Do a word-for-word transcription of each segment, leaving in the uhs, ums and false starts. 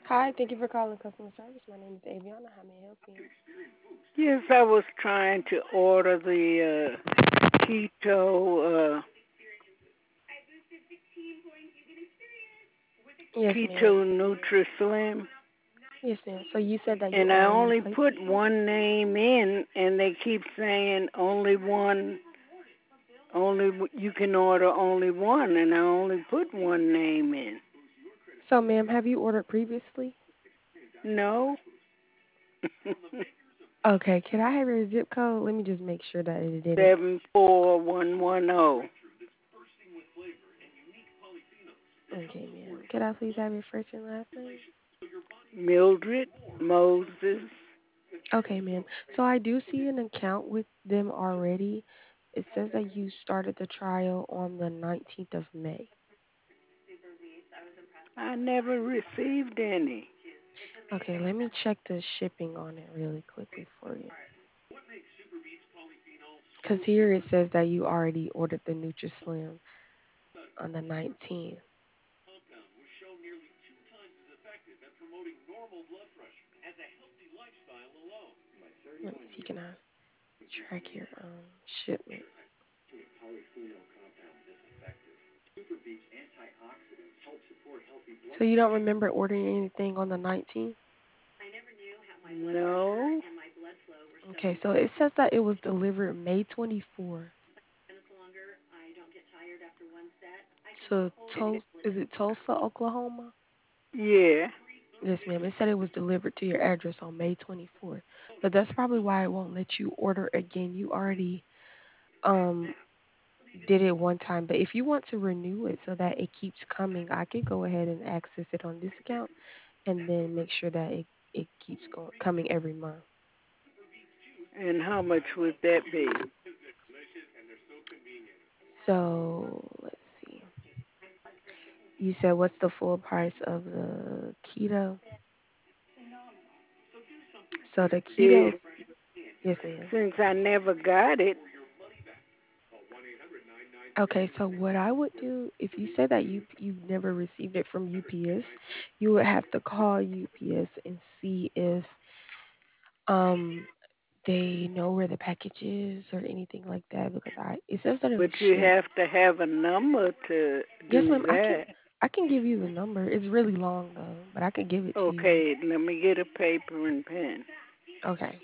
Hi, thank you for calling customer service. My name is Aviana. How may I help you? Yes, I was trying to order the uh, keto uh, Yes, keto ma'am. Nutrislim, Yes, ma'am. So you said that you and I already only placed. put one name in, and they keep saying only one, only you can order only one, and I only put one name in. So, ma'am, have you ordered previously? No, Okay, can I have your zip code? Let me just make sure that it didn't. seven four one one zero. Okay, ma'am. Could I please have your first and last name? Mildred Moses. Okay, ma'am. So I do see an account with them already. It says that you started the trial on the nineteenth of May. I never received any. Okay, let me check the shipping on it really quickly for you. Because here it says that you already ordered the NutraSlim on the nineteenth. Let me see, can I track your um shipment? So you don't remember ordering anything on the nineteenth? No, Okay, so it says that it was delivered May twenty-fourth to Tul is it Tulsa, Oklahoma? yeah, Yes, ma'am. It said it was delivered to your address on May twenty-fourth. But that's probably why it won't let you order again. You already um did it one time. But if you want to renew it so that it keeps coming, I could go ahead and access it on this account and then make sure that it, it keeps going coming every month. and how much would that be? So let's see. You said what's the full price of the keto? So the Yeah, keto, yes, ma'am. since I never got it. Okay, so what I would do if you say that you you never received it from U P S, you would have to call U P S and see if um they know where the package is or anything like that because I it says that it But was you shipped. have to have a number to Yes, do ma'am. I can that. I can give you the number. It's really long though, but I can give it to you. Okay, let me get a paper and pen. Okay.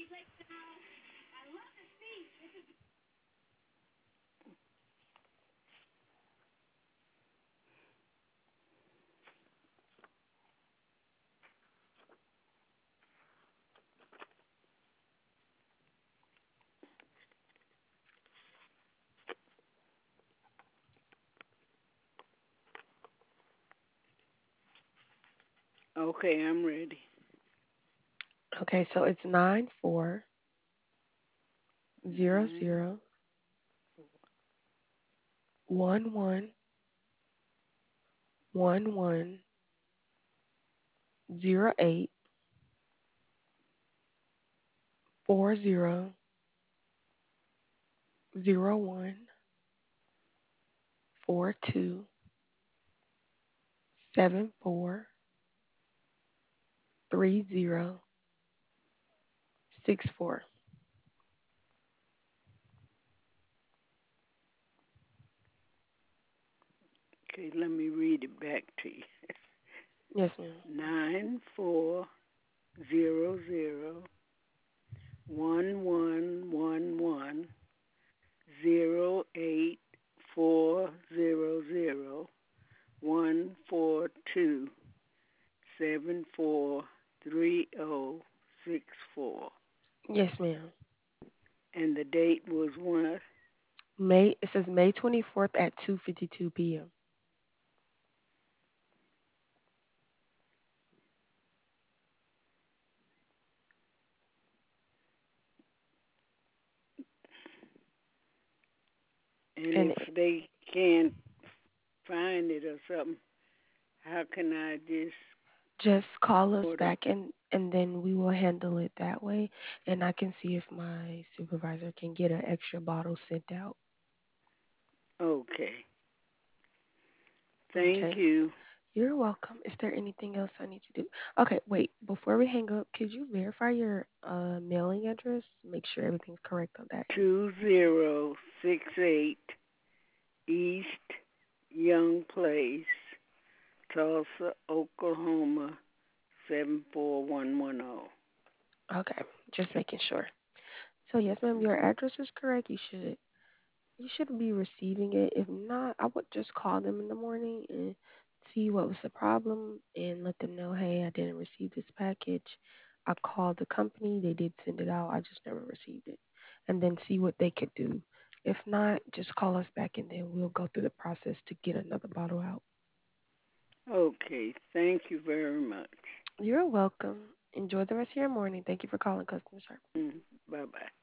Okay, I'm ready. Okay, so it's nine four zero Nine. zero one one one one zero eight four zero zero one four two seven four three zero six four. Okay, let me read it back to you. Yes, ma'am. Nine four zero zero one one one one zero eight four zero zero one four two seven four three zero six four. Yes, ma'am. And the date was what? May it says May twenty-fourth at two fifty-two p m. And And if it- they can't find it or something, how can I just just call us order? back and and then we will handle it that way and I can see if my supervisor can get an extra bottle sent out. Okay. Thank Okay. you. You're welcome. Is there anything else I need to do? Okay, wait. Before we hang up, could you verify your uh, mailing address? Make sure everything's correct on that. Two zero six eight East Young Place, Tulsa, Oklahoma seven four one one zero. Okay, just making sure. So yes, ma'am, your address is correct. You should you should be receiving it. If not, I would just call them in the morning and see what was the problem and let them know, hey, I didn't receive this package. I called the company, they did send it out, I just never received it. And then see what they could do. If not, just call us back and then we'll go through the process to get another bottle out. Okay, thank you very much. You're welcome. Enjoy the rest of your morning. Thank you for calling customer service. Mm, bye bye.